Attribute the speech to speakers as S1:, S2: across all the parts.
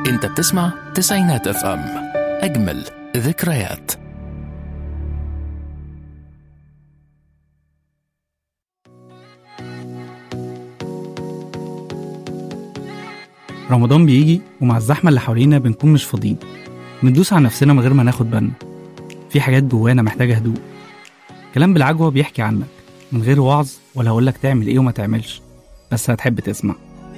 S1: انت بتسمع تسعينات اف ام، اجمل ذكريات.
S2: رمضان بيجي ومع الزحمة اللي حوالينا بنكون مش فاضيين، بندوس على نفسنا من غير ما ناخد بالنا. في حاجات جوانا محتاجة هدوء. كلام بالعجوة بيحكي عنك من غير وعظ ولا هقولك تعمل ايه وما تعملش، بس هتحب تسمع.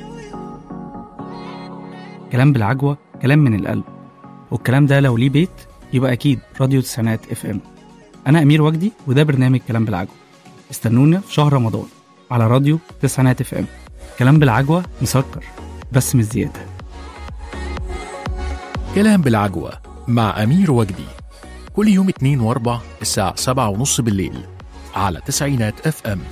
S2: كلام بالعجوة كلام من القلب، والكلام ده لو ليه بيت يبقى أكيد راديو تسعينات اف ام. أنا أمير وجدي وده برنامج كلام بالعجوة. استنونا في شهر رمضان على راديو تسعينات اف ام. كلام بالعجوة مسكر بس مش زيادة.
S1: كلام بالعجوة مع أمير وجدي كل يوم 2 و4 الساعة 7:30 بالليل على تسعينات اف ام.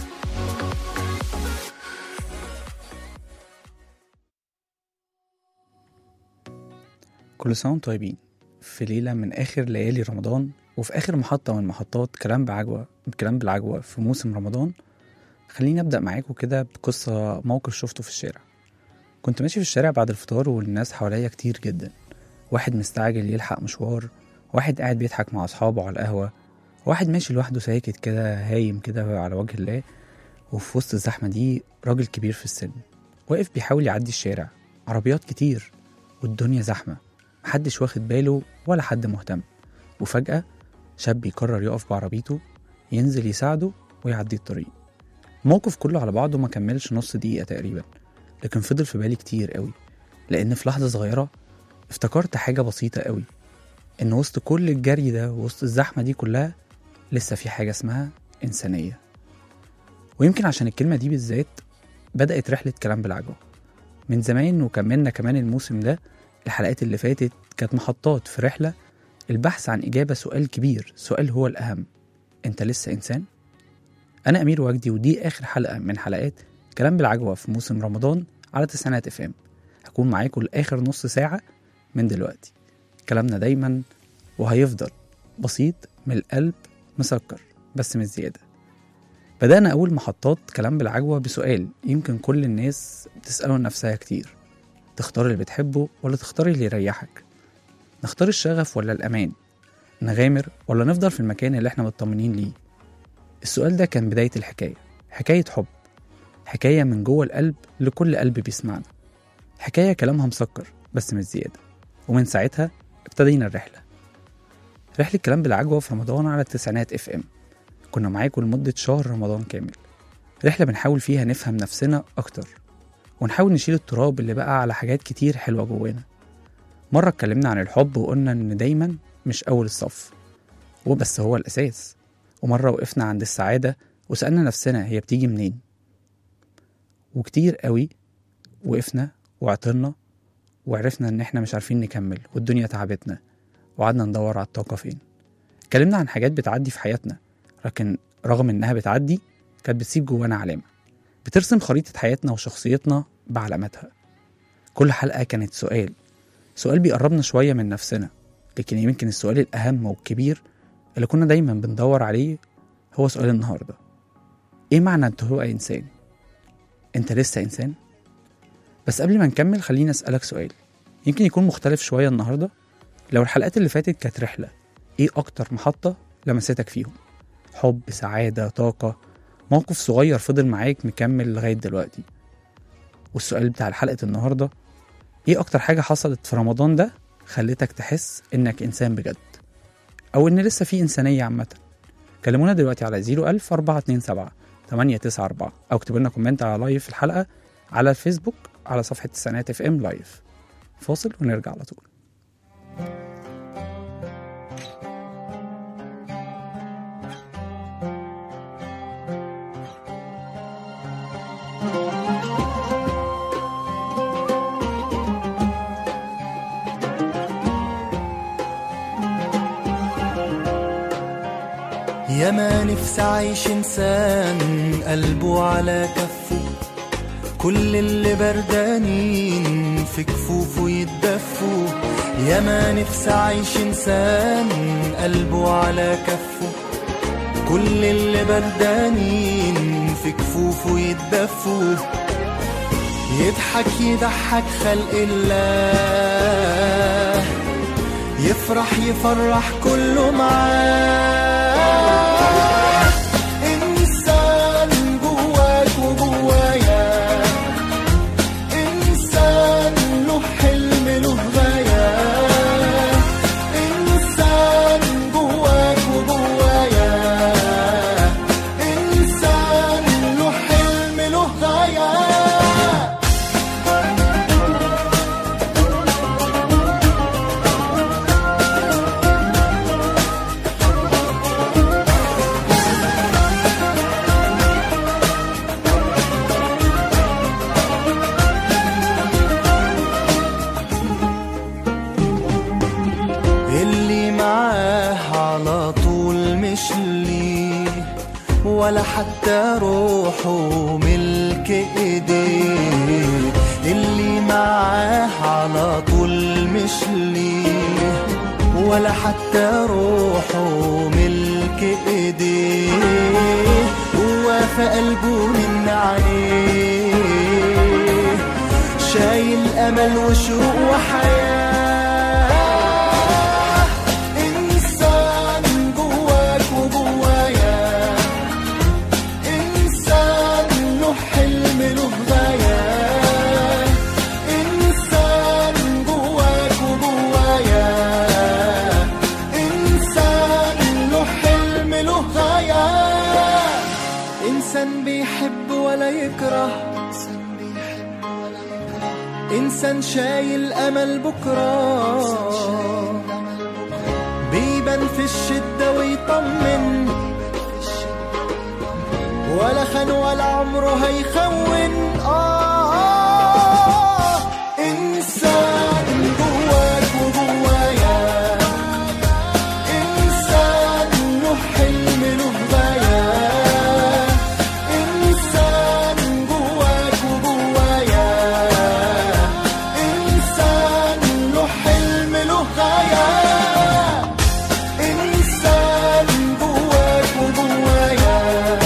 S2: كل سنة وانتم طيبين. في ليلة من آخر ليالي رمضان وفي آخر محطة من محطات كلام بالعجوة في موسم رمضان، خليني أبدأ معاكم كده بقصة موقف شفته في الشارع. كنت ماشي في الشارع بعد الفطار والناس حواليا كتير جدا، واحد مستعجل يلحق مشوار، واحد قاعد بيضحك مع أصحابه على القهوة، واحد ماشي لوحده ساكت كده هايم كده على وجه الله. وفي وسط الزحمة دي راجل كبير في السن واقف بيحاول يعدي الشارع، عربيات كتير والدنيا زحمة، محدش واخد باله ولا حد مهتم. وفجأة شاب يقرر يقف بعربيته ينزل يساعده ويعدي الطريق. الموقف كله على بعضه ما كملش نص دقيقة تقريبا، لكن فضل في بالي كتير قوي، لأن في لحظة صغيرة افتكرت حاجة بسيطة قوي، إن وسط كل الجري ده وسط الزحمة دي كلها لسه في حاجة اسمها إنسانية. ويمكن عشان الكلمة دي بالذات بدأت رحلة كلام بالعجوة من زمان، وكملنا كمان الموسم ده. الحلقات اللي فاتت كانت محطات في رحلة البحث عن إجابة سؤال كبير، سؤال هو الأهم: أنت لسه إنسان؟ أنا أمير وجدي ودي آخر حلقة من حلقات كلام بالعجوة في موسم رمضان على تسعينات اف ام. هكون معاكم لآخر نص ساعة من دلوقتي. كلامنا دايما وهيفضل بسيط من القلب، مسكر بس مش زيادة. بدأنا أول محطات كلام بالعجوة بسؤال يمكن كل الناس بتسأله نفسها كتير: تختار اللي بتحبه ولا تختار اللي يريحك؟ نختار الشغف ولا الأمان؟ نغامر ولا نفضل في المكان اللي احنا مطمنين ليه؟ السؤال ده كان بداية الحكاية، حكاية حب، حكاية من جوه القلب لكل قلب بيسمعنا، حكاية كلامها مسكر بس مش زيادة. ومن ساعتها ابتدينا رحلة كلام بالعجوة في رمضان على التسعينات اف ام. كنا معاكم لمدة شهر رمضان كامل، رحلة بنحاول فيها نفهم نفسنا أكتر ونحاول نشيل التراب اللي بقى على حاجات كتير حلوة جوانا. مرة اتكلمنا عن الحب وقلنا إن دايما مش أول الصف وبس هو الأساس، ومرة وقفنا عند السعادة وسألنا نفسنا هي بتيجي منين. وكتير قوي وقفنا وعطلنا وعرفنا إن إحنا مش عارفين نكمل والدنيا تعبتنا وقعدنا ندور على الطاقة فين. اتكلمنا عن حاجات بتعدي في حياتنا، لكن رغم إنها بتعدي كانت بتسيب جوانا علامة، بترسم خريطة حياتنا وشخصيتنا بعلاماتها. كل حلقة كانت سؤال بيقربنا شوية من نفسنا، لكن يمكن السؤال الأهم والكبير اللي كنا دايما بندور عليه هو سؤال النهاردة: إيه معنى أنت هو إنسان؟ أنت لسه إنسان؟ بس قبل ما نكمل خلينا أسألك سؤال يمكن يكون مختلف شوية النهاردة. لو الحلقات اللي فاتت كانت رحلة، إيه أكتر محطة لمستك فيهم؟ حب، سعادة، طاقة، موقف صغير فضل معاك مكمل لغاية دلوقتي؟ والسؤال بتاع الحلقة النهاردة: ايه اكتر حاجة حصلت في رمضان ده خلتك تحس انك انسان بجد، او ان لسه في انسانية عامة؟ كلمونا دلوقتي على 01427 او اكتبوا لنا كومنت على لايف الحلقة على الفيسبوك على صفحة تسعينات اف ام لايف. فاصل ونرجع على طول.
S3: يا ما نفسي عايش إنسان قلبه على كفه، كل اللي بردانين في كفوفه يتدفوا. يا ما نفسي عايش إنسان قلبه على كفه، كل اللي بردانين في كفوفه يتدفوا. يضحك يضحك خلق الله، يفرح يفرح كله معاه. إنسان جواك وجوايا، إنسان له حلم له غاية، إنسان جواك وجوايا، إنسان له حلم له غاية. اللي معاه على طول مش ليه، ولا حتى روحه ملك ايديه. اللي معاه على طول مش ليه، ولا حتى روحه ملك ايديه. هو في قلبه من عليه، شايل امل وشوق وحياه. إنسان بيحب ولا يكره، إنسان شايل أمل بكرة، بيبان في الشدة ويطمن، ولا خان ولا عمره هيخون. إنسان جواك وجوايا، إنسان له حلم له غاية، إنسان جواك وجوايا، إنسان له حلم له غاية، إنسان جواك وجوايا،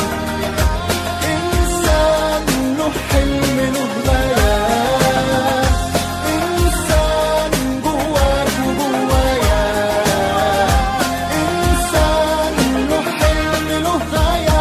S3: إنسان له حلم له غاية، إنسان جواك وجوايا، إنسان له حلم له غاية.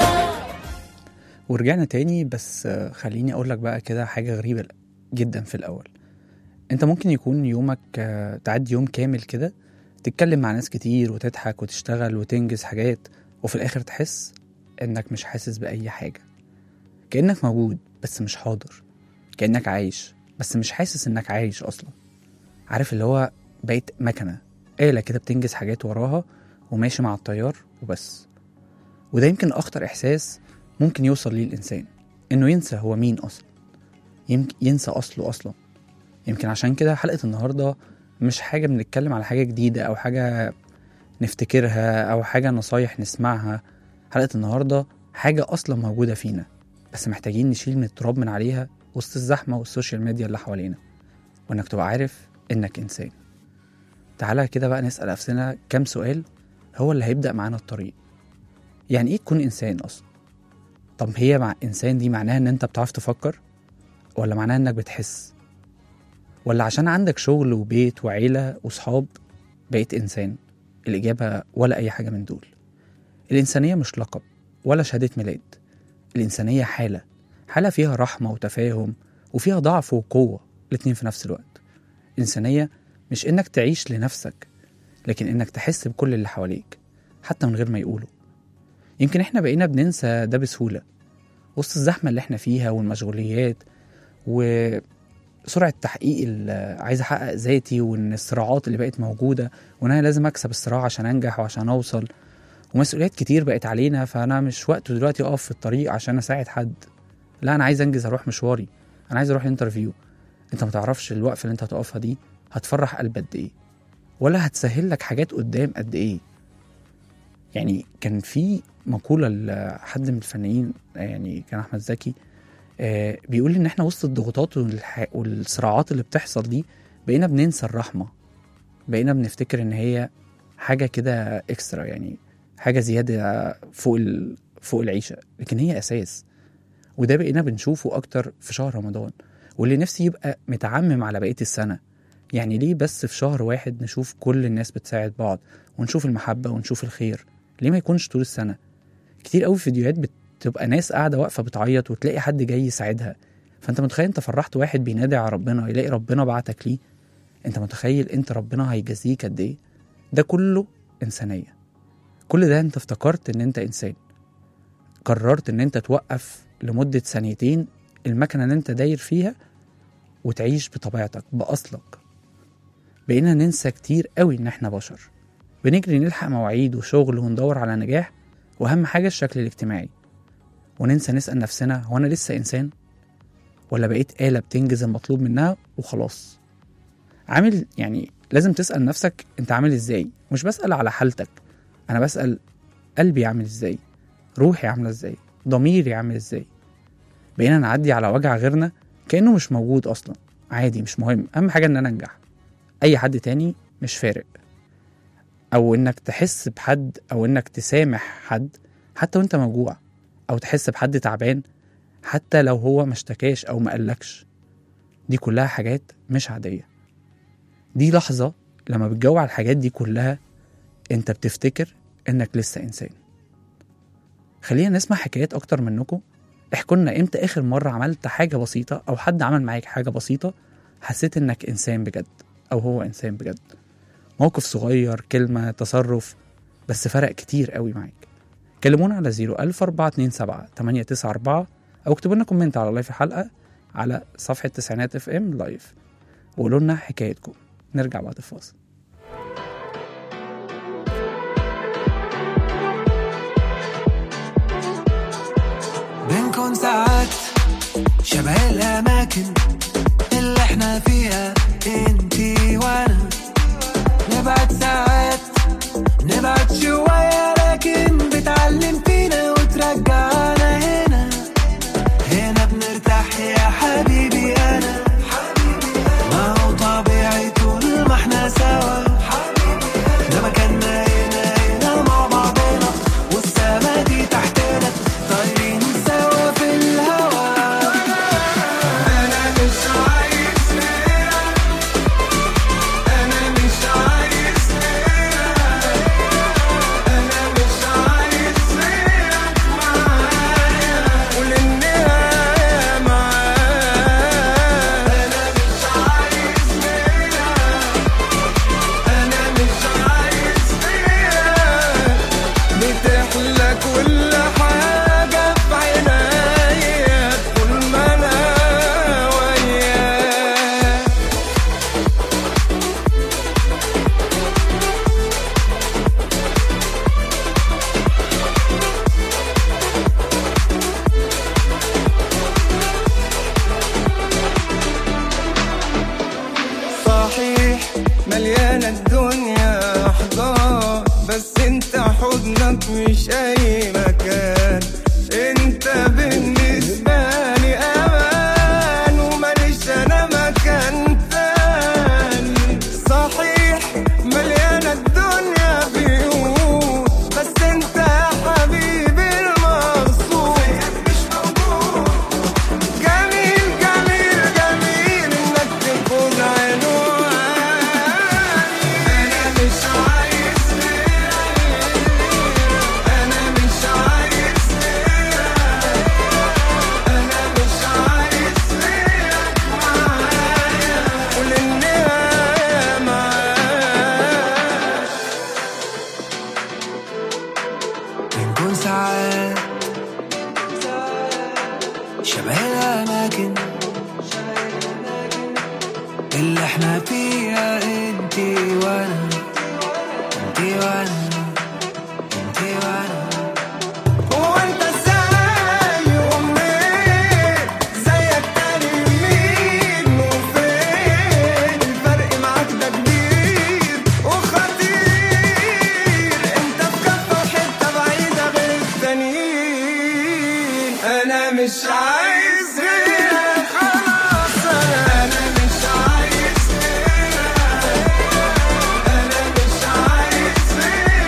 S2: ورجعنا تاني، بس خليني اقول لك بقى كده حاجة غريبة جدا. في الاول انت ممكن يكون يومك تعدي يوم كامل كده تتكلم مع ناس كتير وتضحك وتشتغل وتنجز حاجات، وفي الاخر تحس انك مش حاسس بأي حاجة، كأنك موجود بس مش حاضر، كأنك عايش بس مش حاسس انك عايش اصلا. عارف اللي هو بقيت مكنة، آلة كده بتنجز حاجات وراها وماشي مع التيار وبس. وده يمكن اخطر احساس ممكن يوصل ليه الانسان، انه ينسى هو مين اصلا، يمكن ينسى اصله اصلا. يمكن عشان كده حلقة النهاردة مش حاجة بنتكلم على حاجة جديدة او حاجة نفتكرها او حاجة نصايح نسمعها. حلقة النهاردة حاجة اصلا موجودة فينا، بس محتاجين نشيل من التراب من عليها وسط الزحمة والسوشيال ميديا اللي حوالينا، وانك تبقى عارف انك انسان. تعالى كده بقى نسأل نفسنا كام سؤال هو اللي هيبدأ معانا الطريق. يعني ايه تكون انسان اصلا؟ طب هي مع انسان دي معناها ان انت بتعرف تفكر، ولا معناها انك بتحس، ولا عشان عندك شغل وبيت وعيلة وصحاب بقيت انسان؟ الإجابة ولا أي حاجة من دول. الإنسانية مش لقب ولا شهادة ميلاد، الإنسانية حالة فيها رحمة وتفاهم، وفيها ضعف وقوة الاتنين في نفس الوقت. الإنسانية مش إنك تعيش لنفسك، لكن إنك تحس بكل اللي حواليك حتى من غير ما يقولوا. يمكن إحنا بقينا بننسى ده بسهولة وسط الزحمة اللي إحنا فيها والمشغوليات وسرعة تحقيق عايز أحقق ذاتي، وإن الصراعات اللي بقت موجودة، وإن أنا لازم أكسب الصراع عشان أنجح وعشان أوصل، ومسؤوليات كتير بقت علينا. فأنا مش وقته دلوقتي أقف في الطريق عشان أساعد حد، لا أنا عايز أنجز، أروح مشواري، أنا عايز أروح الانترفيو. أنت متعرفش الوقفة اللي أنت هتقفها دي هتفرح قلب قد إيه، ولا هتسهل لك حاجات قدام قد إيه. يعني كان في مقولة لحد من الفنانين، يعني كان أحمد زكي، بيقول إن إحنا وسط الضغوطات والصراعات اللي بتحصل دي بقينا بننسى الرحمة، بقينا بنفتكر إن هي حاجة كده إكسترا، يعني حاجة زيادة فوق العيشة، لكن هي أساس. وده بقينا بنشوفه أكتر في شهر رمضان، واللي نفسي يبقى متعمم على بقية السنة. يعني ليه بس في شهر واحد نشوف كل الناس بتساعد بعض ونشوف المحبة ونشوف الخير؟ ليه ما يكونش طول السنة؟ كتير قوي فيديوهات بتبقى ناس قاعدة واقفة بتعيط وتلاقي حد جاي يساعدها، فانت متخيل انت فرحت واحد بينادي على ربنا يلاقي ربنا بعتك ليه؟ انت متخيل انت ربنا هيجازيك قد ايه؟ ده كله إنسانية. كل ده انت افتكرت ان انت إنسان، قررت ان انت توقف لمدة ثانيتين المكنة اللي انت داير فيها وتعيش بطبيعتك بأصلك. بقينا ننسى كتير قوي ان احنا بشر، بنجري نلحق مواعيد وشغل وندور على نجاح، واهم حاجة الشكل الاجتماعي، وننسى نسأل نفسنا هو انا لسه إنسان ولا بقيت آلة بتنجز المطلوب منها وخلاص؟ يعني لازم تسأل نفسك انت عامل ازاي. مش بسأل على حالتك، انا بسأل قلبي عامل ازاي، روحي عاملة ازاي، ضميري عامل ازاي. بقينا نعدي على وجع غيرنا كأنه مش موجود اصلا، عادي مش مهم، اهم حاجة ان انا انجح، اي حد تاني مش فارق. او انك تحس بحد او انك تسامح حد حتى وانت موجوع، او تحس بحد تعبان حتى لو هو مشتكاش او مقلكش، دي كلها حاجات مش عادية. دي لحظة لما بتجوع الحاجات دي كلها انت بتفتكر انك لسه انسان. خلينا نسمع حكايات اكتر منكم. احكوا لنا امتى اخر مرة عملت حاجة بسيطة او حد عمل معاك حاجة بسيطة حسيت انك انسان بجد او هو انسان بجد. موقف صغير، كلمة، تصرف، بس فرق كتير قوي معاك. كلمونا على 01427 او اكتبوا لنا كومنت على لايف الحلقة على صفحة تسعينات اف ام لايف وقولوا لنا حكايتكم. نرجع بعد الفاصل.
S4: بنكون ساعات شبه الأماكن اللي احنا فيها انتي وانا، نبعد ساعات نبعد شوية لكن بتعلم فينا وترجعنا هنا. هنا بنرتاح يا حبيبي أنا، ما هو طبيعي طول ما احنا سوا. ده مكاننا هنا مع بعضنا، والسما دي تحتنا طايرين سوا في الهوا. أنا مش عايز غيرك، أنا مش عايز غيرك، أنا مش عايز غيرك معايا وللنهاية معاك. أنا مش عايز غيرك، أنا مش عايز غيرك، بتحلى كل حاجة في عينيا طول ما أنا وياك. صحيح مليانة الدنيا أحضان، بس انت حضنك مش أي مكان. انت بالنسبة لي أمان وماليش أنا مكان تاني. صحيح مليانة الدنيا بيوت، بس انت يا حبيبي المقصود مش موجود. جميل جميل جميل انك تكون عنواني. انا مش عايز غيرك، انا مش عايز غيرك، انا مش عايز غيرك معايا وللنهاية معاك. بنكون ساعات شبه الأماكن اللي احنا فيها انتي وانا، انتي وانا، انتي وانا. هو انت ازاي ومنين زيك تاني مين وفين؟ الفرق معاك ده كبير وخطير، انت في كفة وحتة بعيدة غير التانيين. انا مش عايز غيرك خلاص، انا مش عايز غيرك، انا مش عايز غيرك.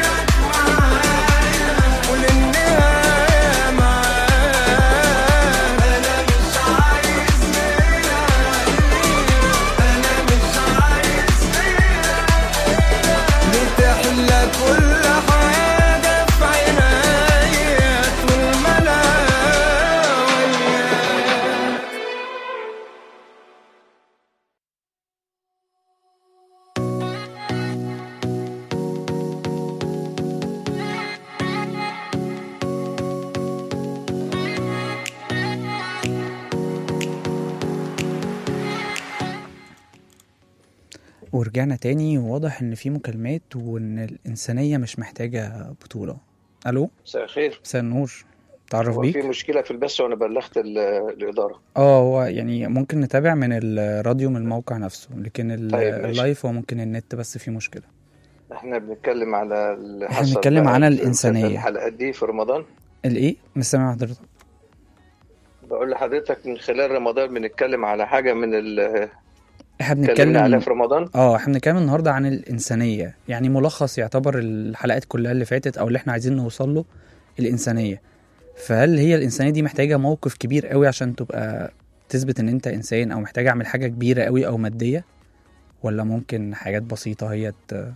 S2: ورجعنا تاني، وواضح ان في مكالمات وان الانسانيه مش محتاجه بطوله. الو،
S5: مساء الخير.
S2: مساء النور، تعرف
S5: هو في
S2: بيك.
S5: مشكلة في البث وأنا بلغت الإدارة.
S2: هو يعني ممكن نتابع من الراديو من الموقع نفسه، لكن
S5: طيب ماشي.
S2: اللايف هو ممكن النت بس فيه مشكله.
S5: احنا بنتكلم على اللي
S2: احنا
S5: حصل
S2: بنتكلم
S5: بقى
S2: عن
S5: في
S2: الانسانيه.
S5: الحلقات دي في رمضان.
S2: الايه؟ مش سامع حضرتك.
S5: بقول لحضرتك من خلال رمضان بنتكلم على حاجة من اللي
S2: احنا
S5: اتكلمنا عليها
S2: بنتكلم
S5: في رمضان.
S2: احنا بنتكلم النهارده عن الانسانيه، يعني ملخص يعتبر الحلقات كلها اللي فاتت او اللي احنا عايزين نوصل له، الانسانيه. فهل هي الانسانيه دي محتاجه موقف كبير قوي عشان تبقى تثبت ان انت انسان، او محتاجه اعمل حاجه كبيره قوي او ماديه، ولا ممكن حاجات بسيطه هي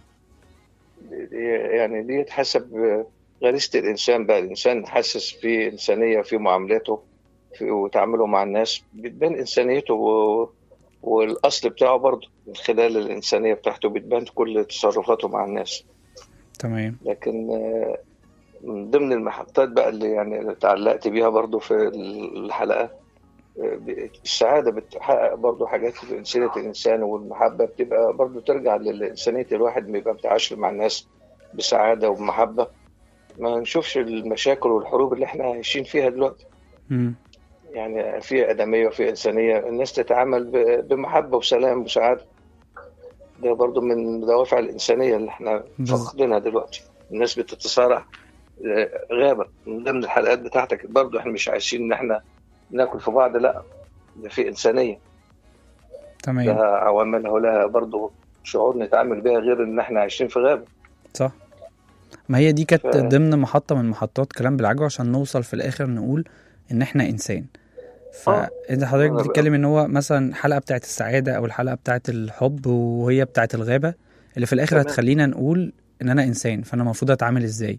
S5: يعني دي حسب غريزة الإنسان بقى. الإنسان حاسس في إنسانية في معاملاته وتعامله مع الناس، بتبان إنسانيته والأصل بتاعه برضه من خلال الإنسانية بتاعته بتبان كل تصرفاته مع الناس.
S2: تمام.
S5: لكن من ضمن المحطات بقى اللي يعني تعلقت بيها برضو في الحلقة، السعادة بتحقق برضو حاجات في إنسانية الإنسان، والمحبة بتبقى برضو ترجع لإنسانية الواحد، بيبقى بتعاشر مع الناس بسعادة وبمحبة. ما نشوفش المشاكل والحروب اللي احنا عايشين فيها دلوقتي. يعني في آدمية وفي إنسانية، الناس تتعامل بمحبة وسلام وسعادة. ده برضو من دوافع الإنسانية اللي احنا فقدنا دلوقتي. الناس بتتصارع غابة. من ضمن الحلقات بتاعتك برضو احنا مش عايزين ان احنا ناكل في بعض، لا، ده في إنسانية.
S2: تمام.
S5: لها عواملها ولها برضو شعور نتعامل بها، غير ان احنا عايشين في غابة.
S2: صح. ما هي دي كانت ضمن محطة من محطات كلام بالعجوة عشان نوصل في الآخر نقول ان احنا إنسان. فإذا حضرتك بتتكلم ان هو مثلا حلقة بتاعت السعادة او الحلقة بتاعت الحب، وهي بتاعت الغابة، اللي في الآخر هتخلينا نقول ان انا إنسان، فانا المفروض اتعامل ازاي.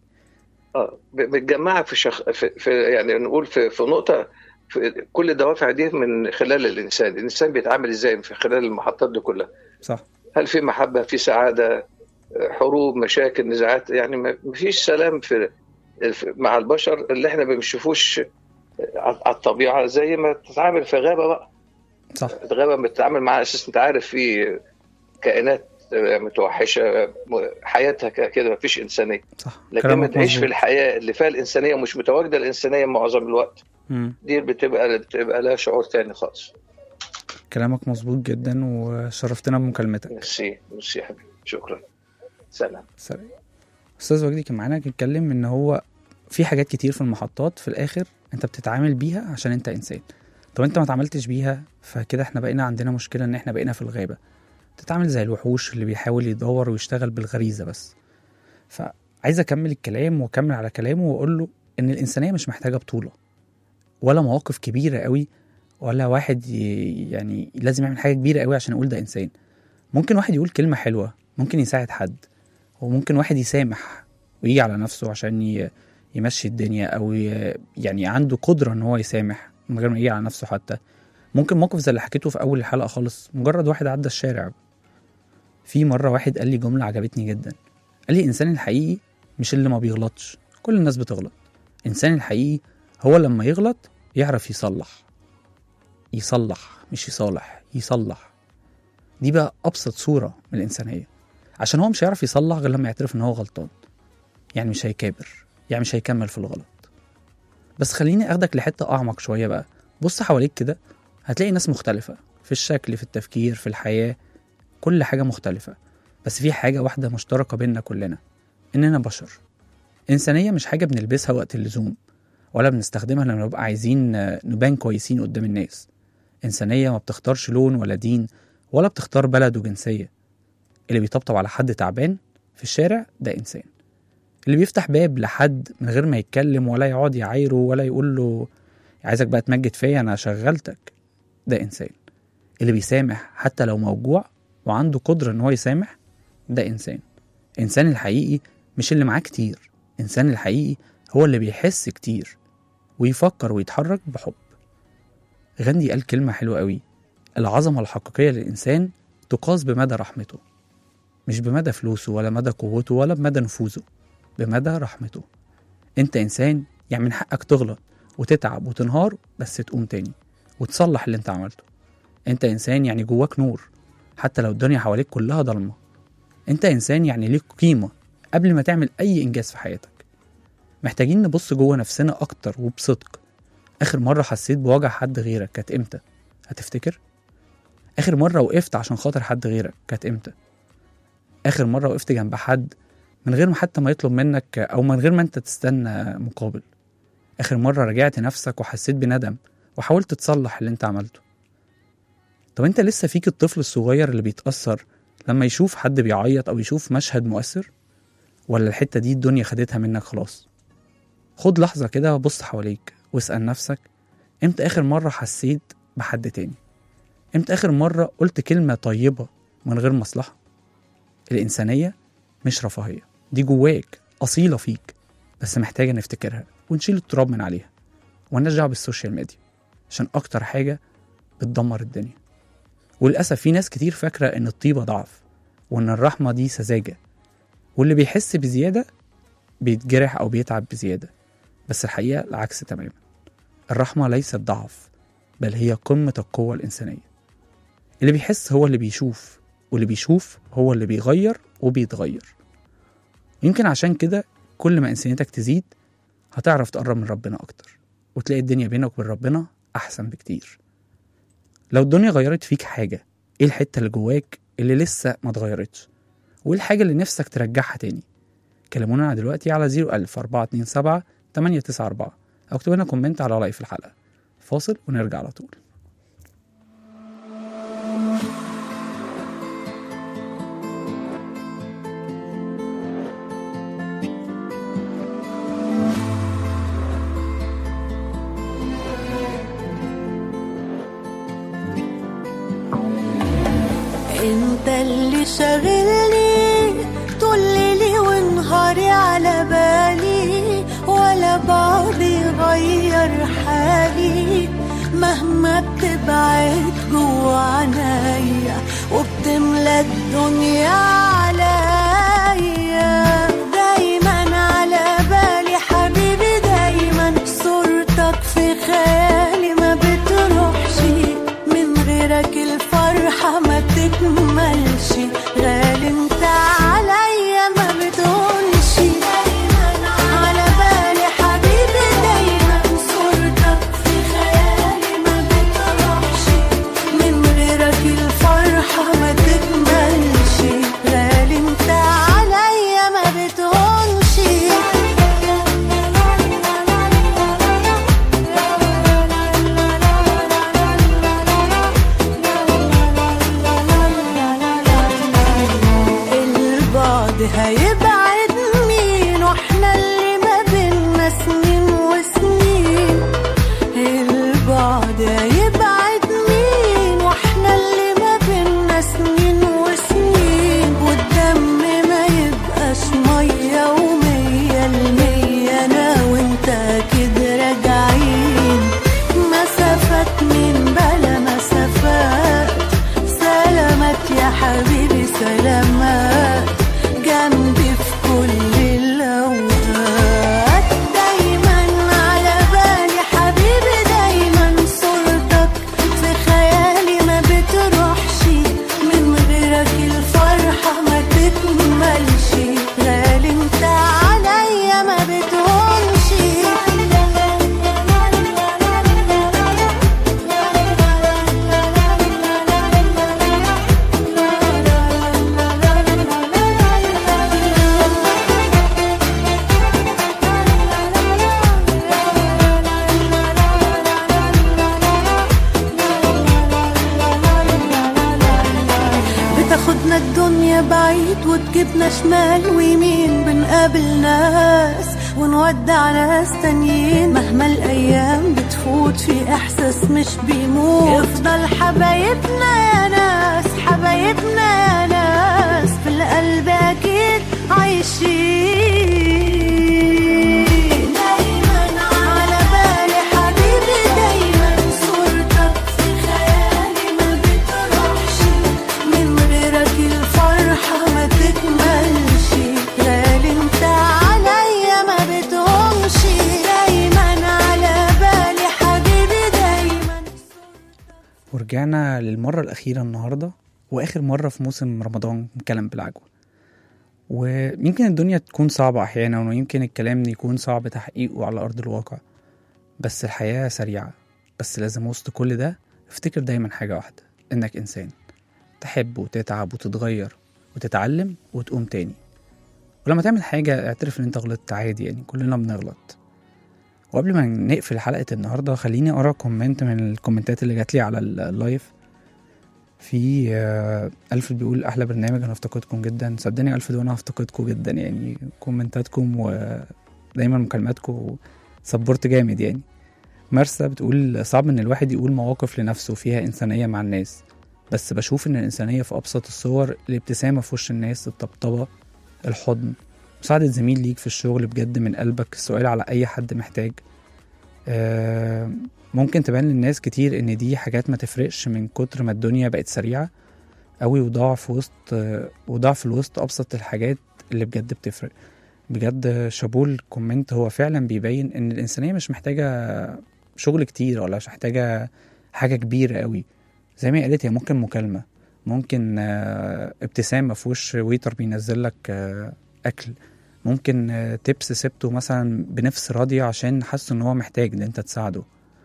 S5: متجمعة في يعني نقول في نقطة، في كل الدوافع دي من خلال الإنسان بيتعامل ازاي في خلال المحطات دي كلها.
S2: صح.
S5: هل في محبة، في سعادة، حروب، مشاكل، نزاعات؟ يعني مفيش سلام مع البشر اللي احنا ما بنشوفوش على الطبيعة زي ما تتعامل في غابة بقى.
S2: صح.
S5: الغابة بتتعامل مع أساس انت عارف في كائنات متوحشة حياتها كده، مفيش إنسانية.
S2: صح.
S5: لكن ما تعيش في الحياة اللي فيها الإنسانية مش متواجدة الإنسانية معظم الوقت. دي بتبقى لها شعور تاني خالص.
S2: كلامك مظبوط جدا، وشرفتنا بمكالمتك.
S5: ميرسي يا حبيبي، شكرا. سلام.
S2: أستاذ وجدي كان معانا بيتكلم ان هو في حاجات كتير في المحطات في الآخر انت بتتعامل بيها عشان انت إنسان. طب انت ما تعاملتش بيها، فكده احنا بقينا عندنا مشكلة ان احنا بقينا في الغابة، تتعامل زي الوحوش اللي بيحاول يدور ويشتغل بالغريزة بس. فعايز أكمل الكلام وأكمل على كلامه وأقول له إن الإنسانية مش محتاجة بطولة ولا مواقف كبيرة قوي، ولا واحد يعني لازم يعمل حاجة كبيرة قوي عشان أقول ده إنسان. ممكن واحد يقول كلمة حلوة، ممكن يساعد حد، وممكن واحد يسامح ويجي على نفسه عشان يمشي الدنيا، أو يعني عنده قدرة إن هو يسامح من غير ما يجي على نفسه حتى. ممكن موقف زي اللي حكيته في أول الحلقة خالص، مجرد واحد عدى الشارع. في مرة واحد قال لي جملة عجبتني جدا، قال لي الإنسان الحقيقي مش اللي ما بيغلطش، كل الناس بتغلط. الإنسان الحقيقي هو لما يغلط يعرف يصلح مش يصالح، يصلح. دي بقى أبسط صورة من الإنسانية، عشان هو مش هيعرف يصلح غير لما يعترف إن هو غلطان. يعني مش هيكابر، يعني مش هيكمل في الغلط. بس خليني أخدك لحتة أعمق شوية بقى. بص حواليك كده، هتلاقي ناس مختلفة في الشكل، في التفكير، في الحياة، كل حاجة مختلفة. بس في حاجة واحدة مشتركة بيننا كلنا، إننا بشر. إنسانية مش حاجة بنلبسها وقت اللزوم، ولا بنستخدمها لما نبقى عايزين نبان كويسين قدام الناس. إنسانية ما بتختارش لون ولا دين، ولا بتختار بلد وجنسية. اللي بيطبطب على حد تعبان في الشارع ده إنسان. اللي بيفتح باب لحد من غير ما يتكلم ولا يقعد يعايره ولا يقول له عايزك بقى تمجد فيا أنا شغلتك، ده إنسان. اللي بيسامح حتى لو موجوع وعنده قدرة إن هو يسامح، ده إنسان. إنسان الحقيقي مش اللي معاه كتير، إنسان الحقيقي هو اللي بيحس كتير ويفكر ويتحرك بحب. غاندي قال كلمة حلوة قوي، العظمة الحقيقية للإنسان تقاس بمدى رحمته، مش بمدى فلوسه ولا مدى قوته ولا بمدى نفوذه، بمدى رحمته. انت إنسان، يعني من حقك تغلط وتتعب وتنهار، بس تقوم تاني وتصلح اللي انت عملته. انت إنسان، يعني جواك نور، حتى لو الدنيا حواليك كلها ضلمة. انت انسان يعني ليك قيمة قبل ما تعمل اي انجاز في حياتك. محتاجين نبص جوه نفسنا اكتر وبصدق. اخر مرة حسيت بوجع حد غيرك كانت امتى؟ هتفتكر؟ اخر مرة وقفت عشان خاطر حد غيرك كانت امتى؟ اخر مرة وقفت جنب حد من غير ما حتى ما يطلب منك او من غير ما انت تستنى مقابل؟ اخر مرة رجعت نفسك وحسيت بندم وحاولت تصلح اللي انت عملته؟ طب انت لسه فيك الطفل الصغير اللي بيتأثر لما يشوف حد بيعيط او يشوف مشهد مؤثر؟ ولا الحتة دي الدنيا خدتها منك خلاص؟ خد لحظة كده وبص حواليك واسأل نفسك، امتى اخر مرة حسيت بحد تاني؟ امتى اخر مرة قلت كلمة طيبة من غير مصلحة؟ الإنسانية مش رفاهية، دي جواك أصيلة فيك، بس محتاجة نفتكرها ونشيل التراب من عليها ونرجع بالسوشيال ميديا عشان أكتر حاجة بتدمر الدنيا. وللأسف في ناس كتير فاكرة إن الطيبة ضعف وإن الرحمة دي سذاجة، واللي بيحس بزيادة بيتجرح أو بيتعب بزيادة، بس الحقيقة العكس تماما. الرحمة ليست ضعف، بل هي قمة القوة الإنسانية. اللي بيحس هو اللي بيشوف، واللي بيشوف هو اللي بيغير وبيتغير. يمكن عشان كده كل ما إنسانيتك تزيد هتعرف تقرب من ربنا أكتر، وتلاقي الدنيا بينك وبين ربنا أحسن بكتير. لو الدنيا غيرت فيك حاجة، إيه الحتة اللي جواك اللي لسه ما اتغيرتش؟ وإيه الحاجة اللي نفسك ترجعها تاني؟ كلمونا دلوقتي على 01427 أو اكتبوا لنا كومنت على لايف الحلقة. فاصل ونرجع على طول.
S6: انت اللي شاغلني طول ليلي ونهاري على بالي، ولا بعد يغير حالي مهما بتبعد جوا عنايا وبتملى الدنيا عليا. دايما على بالي حبيبي، دايما صورتك في خيالي ما بتروحش، من غيرك الفرحة ما تكملش، غالي انت عليا ما بتقولش. دايما على بالي حبيبي، دايما صورتك في خيالي ما بتروحش، من غيرك الفرحة ما تكملش، غالي انت عليا ما بتقولش. هيبعد مين واحنا اللي ما بينا سنين وسنين؟ البعد هيبعد مين واحنا اللي ما بينا سنين وسنين؟ والدم ما يبقاش مية ومية المية، انا وانت كده راجعين مسافات من بلا مسافات. سلامات يا حبيبي سلامات جنبي في كل الأوقات. دايما على بالي حبيبي، دايما صورتك في خيالي ما بتروحش، من غيرك الفرحة ما تكملش، غالي انت عليا ما بتقولش. بتاخدنا الدنيا بعيد وتجيبنا شمال ويمين، بنقابل ناس ونودع ناس تانيين، مهما الأيام بتفوت في إحساس مش بيموت. يفضل حبايبنا يا ناس، حبايبنا يا ناس في القلب أكيد عايشين. دايما على بالي حبيبي، دايما صورتك في خيالي ما بتروحش، من غيرك الفرحة ما تكملش، غالي انت عليا ما بتقومش. دايما على بالي حبيبي، دايما.
S2: ورجعنا للمرة الأخيرة النهاردة وآخر مرة في موسم رمضان كلام بالعجوة. ويمكن الدنيا تكون صعبة أحيانا، ويمكن الكلام يكون صعب تحقيقه على أرض الواقع، بس الحياة سريعة. بس لازم وسط كل ده افتكر دايما حاجة واحدة، إنك إنسان تحب وتتعب وتتغير وتتعلم وتقوم تاني. ولما تعمل حاجة اعترف إن أنت غلطت، عادي يعني، كلنا بنغلط. وقبل ما نقفل حلقة النهاردة خليني أقرأ كومنت من الكومنتات اللي جات لي على اللايف. في ألف بيقول أحلى برنامج، أنا أفتقدكم جدا. صدقني ألف ده أنا أفتقدكم جدا يعني، كومنتاتكم ودايما مكالماتكم سبورت جامد يعني. مرسى بتقول صعب إن الواحد يقول مواقف لنفسه فيها إنسانية مع الناس، بس بشوف إن الإنسانية في أبسط الصور، الابتسامة في وش الناس، الطبطبة، الحضن، مساعدة زميل ليك في الشغل بجد من قلبك، السؤال على أي حد محتاج. ممكن تبان للناس كتير إن دي حاجات ما تفرقش من كتر ما الدنيا بقت سريعة قوي، وضاع في الوسط أبسط الحاجات اللي بجد بتفرق. بجد شابول كومنت، هو فعلا بيبين إن الإنسانية مش محتاجة شغل كتير ولا مش محتاجة حاجة كبيرة قوي. زي ما قالت، هي ممكن مكالمة، ممكن ابتسامة في وش ويتر بينزل لك أكل، ممكن تبس سبته مثلا بنفس راضية عشان حاسس إن هو محتاج إن أنت تساعده.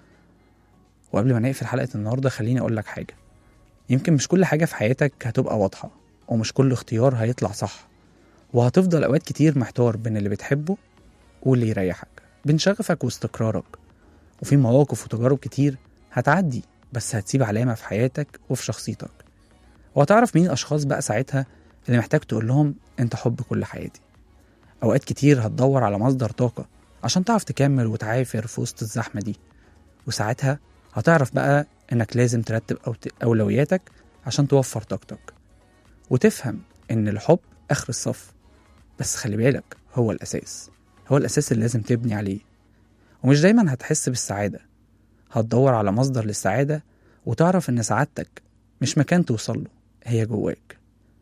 S2: وقبل ما نقفل حلقة النهاردة خليني أقول لك حاجة، يمكن مش كل حاجة في حياتك هتبقى واضحة، ومش كل اختيار هيطلع صح، وهتفضل أوقات كتير محتار بين اللي بتحبه واللي يريحك، بين شغفك واستقرارك. وفي مواقف وتجارب كتير هتعدي، بس هتسيب علامة في حياتك وفي شخصيتك، وهتعرف مين الأشخاص بقى ساعتها اللي محتاج تقول لهم أنت حب كل حياتي. أوقات كتير هتدور على مصدر طاقة عشان تعرف تكمل وتعافر في وسط الزحمة دي، وساعتها هتعرف بقى إنك لازم ترتب أولوياتك عشان توفر طاقتك، وتفهم إن الحب آخر الصف، بس خلي بالك هو الأساس اللي لازم تبني عليه. ومش دايما هتحس بالسعادة، هتدور على مصدر للسعادة وتعرف إن سعادتك مش مكان توصله، هي جواك.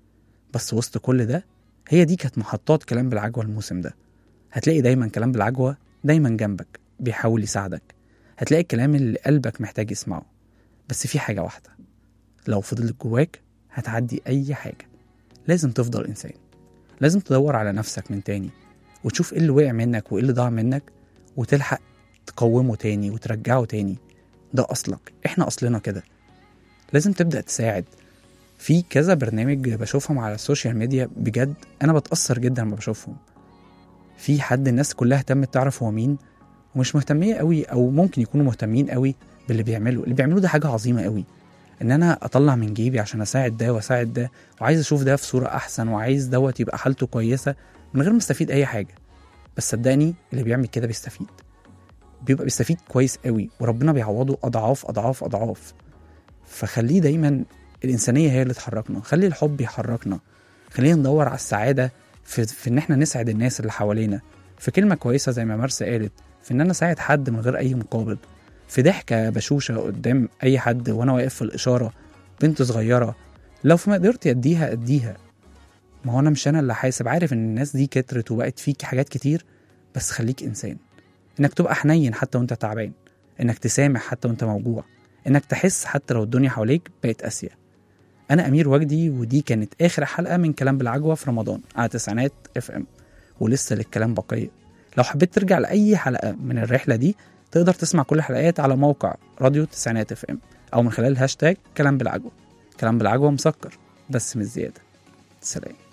S2: بس وسط كل ده، هي دي كانت محطات كلام بالعجوة الموسم ده. هتلاقي دايما كلام بالعجوة دايما جنبك بيحاول يساعدك، هتلاقي الكلام اللي قلبك محتاج يسمعه. بس في حاجة واحدة، لو فضلت جواك هتعدي أي حاجة. لازم تفضل إنسان، لازم تدور على نفسك من تاني، وتشوف إيه اللي وقع منك وإيه اللي ضاع منك، وتلحق تقومه تاني وترجعه تاني. ده أصلك، إحنا أصلنا كده. لازم تبدأ تساعد. في كذا برنامج بشوفهم على السوشيال ميديا، بجد أنا بتأثر جدا لما بشوفهم. في حد الناس كلها اهتمت تعرف هو مين، ومش مهتمية قوي، أو ممكن يكونوا مهتمين قوي باللي بيعملوا. اللي بيعملوا ده حاجة عظيمة قوي، إن أنا أطلع من جيبي عشان أساعد ده وأساعد ده، وعايز أشوف ده في صورة أحسن، وعايز دوت يبقى حالته كويسة من غير ما استفيد أي حاجة. بس صدقني اللي بيعمل كده بيبقى بيستفيد كويس قوي، وربنا بيعوضه أضعاف أضعاف أضعاف. فخليه دايما الإنسانية هي اللي تحركنا، خلي الحب يحركنا، خلينا ندور على السعادة في إن احنا نسعد الناس اللي حوالينا، في كلمة كويسة زي ما مرسى قالت، في إن أنا ساعد حد من غير أي مقابل، في ضحكة بشوشة قدام أي حد وأنا واقف في الإشارة، بنت صغيرة لو في مقدرتي أديها. ما هو أنا مش أنا اللي حاسب، عارف إن الناس دي كترت وبقت فيك حاجات كتير، بس خليك إنسان، إنك تبقى حنين حتى وإنت تعبان، إنك تسامح حتى وإنت موجوع، إنك تحس حتى لو الدنيا حواليك بقت قاسية. أنا أمير وجدي، ودي كانت آخر حلقة من كلام بالعجوة في رمضان على 90 FM، ولسه للكلام بقية. لو حبيت ترجع لأي حلقة من الرحلة دي، تقدر تسمع كل الحلقات على موقع راديو 90 FM، أو من خلال هاشتاج كلام بالعجوة. كلام بالعجوة مسكر بس مش زيادة. سلام.